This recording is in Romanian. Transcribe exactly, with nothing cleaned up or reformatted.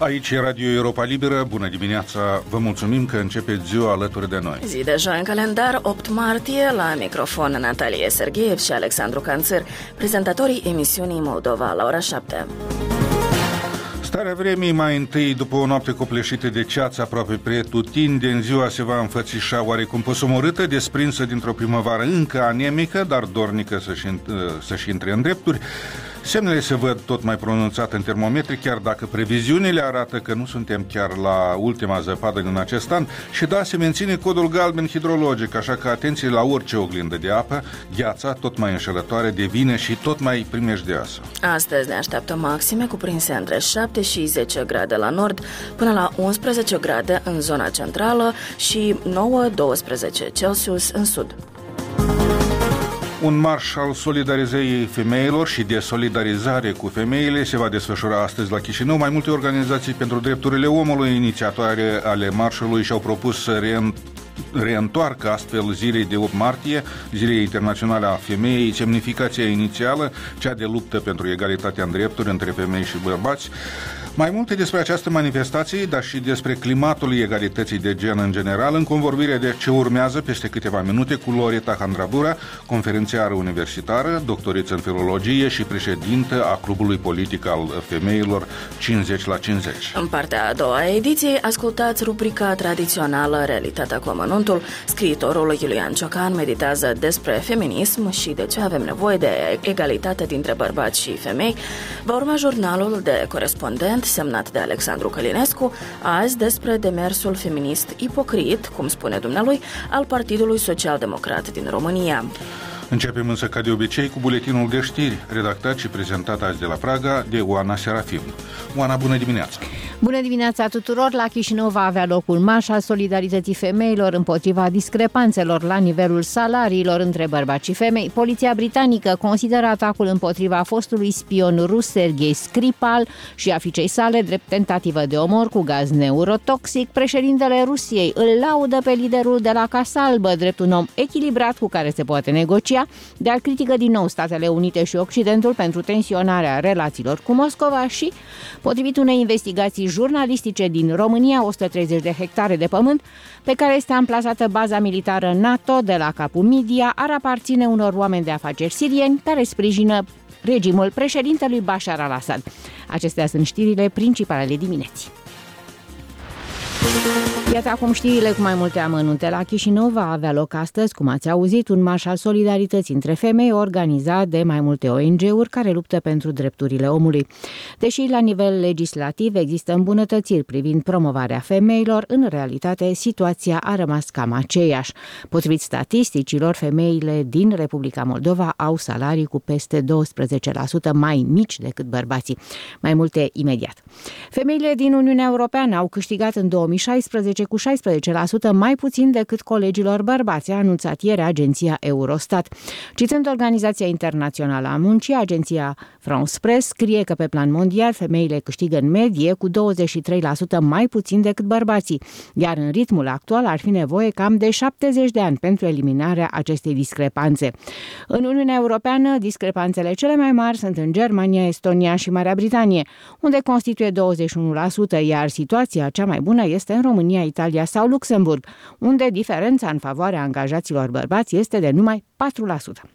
Aici e Radio Europa Liberă, bună dimineața, vă mulțumim că începeți ziua alături de noi. Zi de joi în calendar, opt martie, la microfon Natalie Sergeev și Alexandru Canțăr, prezentatorii emisiunii Moldova la ora șapte. Starea vremii mai întâi, după o noapte copleșită de ceață aproape pretutindeni, ziua se va înfățișa oarecum posomorâtă, desprinsă dintr-o primăvară încă anemică, dar dornică să-și, să-și intre în drepturi. Semnele se văd tot mai pronunțate în termometri, chiar dacă previziunile arată că nu suntem chiar la ultima zăpadă din acest an și da, se menține codul galben hidrologic, așa că atenție la orice oglindă de apă, gheața tot mai înșelătoare devine și tot mai primejdioasă. Astăzi ne așteaptă maxime cuprinse între șapte și zece grade la nord, până la unsprezece grade în zona centrală și nouă doisprezece Celsius în sud. Un marș al solidarizării femeilor și de solidarizare cu femeile se va desfășura astăzi la Chișinău. Mai multe organizații pentru drepturile omului, inițiatoare ale marșului, și-au propus să reînt reîntoarcă astfel zilei de opt martie, Zilei Internaționale a Femeii, semnificația inițială, cea de luptă pentru egalitatea în drepturi între femei și bărbați. Mai multe despre această manifestație, dar și despre climatul egalității de gen în general, în convorbirea de ce urmează peste câteva minute cu Loreta Handrabura, conferențiară universitară, doctoriță în filologie și președintă a Clubului Politic al Femeilor cincizeci la cincizeci. În partea a doua a ediției ascultați rubrica tradițională Realitatea cu amănuntul. Scriitorul Iulian Ciocan meditează despre feminism și de ce avem nevoie de egalitate dintre bărbați și femei. Va urma jurnalul de corespondent semnat de Alexandru Călinescu, azi despre demersul feminist ipocrit, cum spune dumnealui, al Partidului Social-Democrat din România. Începem însă, ca de obicei, cu buletinul de știri, redactat și prezentat azi de la Praga de Oana Serafim. Oana, bună dimineața! Bună dimineața tuturor! La Chișinău va avea loc un marș al solidarității femeilor împotriva discrepanțelor la nivelul salariilor între bărbați și femei. Poliția britanică consideră atacul împotriva fostului spion rus Sergei Skripal și a fiicei sale drept tentativă de omor cu gaz neurotoxic. Președintele Rusiei îl laudă pe liderul de la Casa Albă drept un om echilibrat cu care se poate negocia, dar critică din nou Statele Unite și Occidentul pentru tensionarea relațiilor cu Moscova și, potrivit unei investigații jurnalistice din România, o sută treizeci de hectare de pământ pe care este amplasată baza militară NATO de la Capul Midia ar aparține unor oameni de afaceri sirieni care sprijină regimul președintelui Bashar al-Assad. Acestea sunt știrile principale ale dimineții. Iată acum știrile cu mai multe amănunte. La Chișinău va avea loc astăzi, cum ați auzit, un marș al solidarității între femei organizat de mai multe O N G-uri care luptă pentru drepturile omului. Deși la nivel legislativ există îmbunătățiri privind promovarea femeilor, în realitate situația a rămas cam aceeași. Potrivit statisticilor, femeile din Republica Moldova au salarii cu peste douăsprezece la sută mai mici decât bărbații. Mai multe imediat. Femeile din Uniunea Europeană au câștigat în două mii șaisprezece cu șaisprezece la sută mai puțin decât colegilor bărbați, a anunțat ieri agenția Eurostat. Citând Organizația Internațională a Muncii, agenția France Press scrie că pe plan mondial femeile câștigă în medie cu douăzeci și trei la sută mai puțin decât bărbații, iar în ritmul actual ar fi nevoie cam de șaptezeci de ani pentru eliminarea acestei discrepanțe. În Uniunea Europeană, discrepanțele cele mai mari sunt în Germania, Estonia și Marea Britanie, unde constituie douăzeci și unu la sută, iar situația cea mai bună este în România, Italia sau Luxemburg, unde diferența în favoarea angajaților bărbați este de numai patru la sută.